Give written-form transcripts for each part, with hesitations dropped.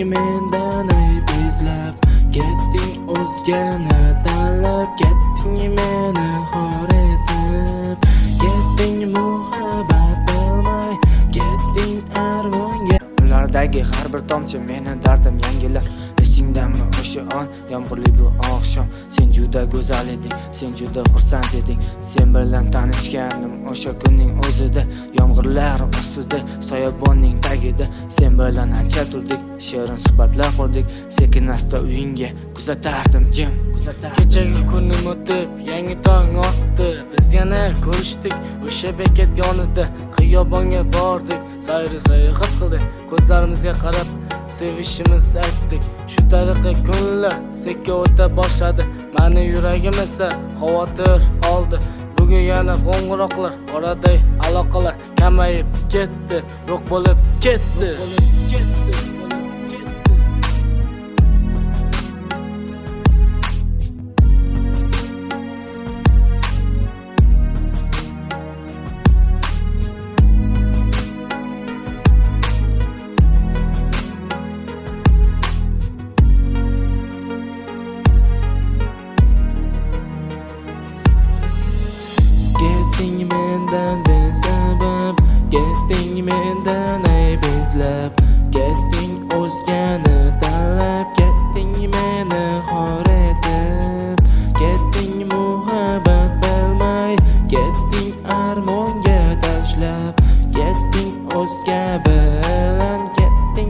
mendan ayb izlab, ketding o'zgani tanlab, ketding meni xor etib, ketding muhabbat bilmay, ketding armonga. Ulardagi har bir tomchi meni dardim yangilar. Esingdami o'sha on, yomg'irli bu oqshom. Sen juda go'zal eding, sen juda xursand eding. Sen bilan tanishgandim o'sha kunning o'zida, yomg'irlar ostida, soyabonning tagida. Sen bilan ancha turdik, shirin suhbatlar qurdik. Sekin asta uyingga kuzatardim jim. Kechagi kunim o'tib, yangi tong otdi. Biz yana ko'rishdik o'sha bekat yonida. Xiyobonga bordik, sayri sayohat qildik. Ko'zlarimizga qarab sevishimiz aytdik. Shu tariqa kunlar sekka o'ta boshladi. Meni yuragim esa xavotir oldi. Bugun yana qo'ng'iroqlar, oraday aloqalar kamayib ketdi, yo'q bo'lib ketdi. Ketding mendan besabab, ketding mendan ayb izlab, ketding o'zgani tanlab, ketding meni xor etib, ketding muhabbat bilmay, ketding armonga tashlab, ketding o'zga bilan, ketding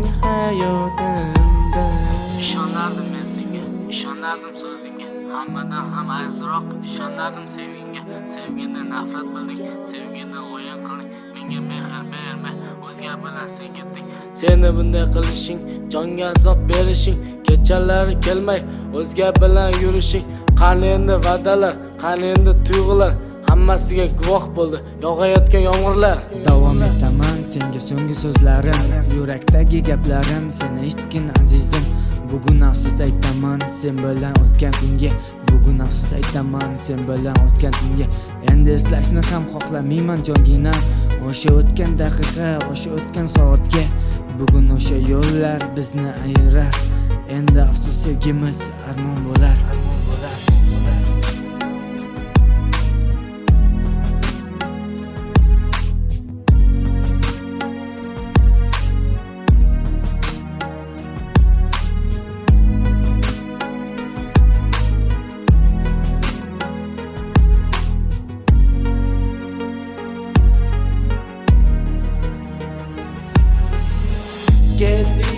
hayotimdan. Ishonardim men senga, ishonardim so'zingga, hammadan ham azizroq ishonardim sevgingga. Sevgini nafrat bilding, sevgini o'yin qilding, menga mehr bermay, o'zga bilan sen ketding. Seni bunday qilishing, jonga azob berishing, kechalari kelmay, o'zga bilan yurishing. Qani endi va'dalar, qani endi tuyg'ular, hammasiga guvoh bo'ldi yog'ayotgan yomg'irlar. Davom etaman senga so'nggi so'zlarim, yurakdagi gaplarim, seni eshitgin azizim. Bugun afsus aytaman sen bilan o'tgan kunga, bugun afsus aytaman sen bilan o'tgan kunga. Endi eslashni ham xohlamayman jonginam, o'sha o'tgan daqiqa, o'sha o'tgan soatga. Bugun o'sha yo'llar bizni ayirar, endi afsus sevgimiz armon bo'lar. Ketding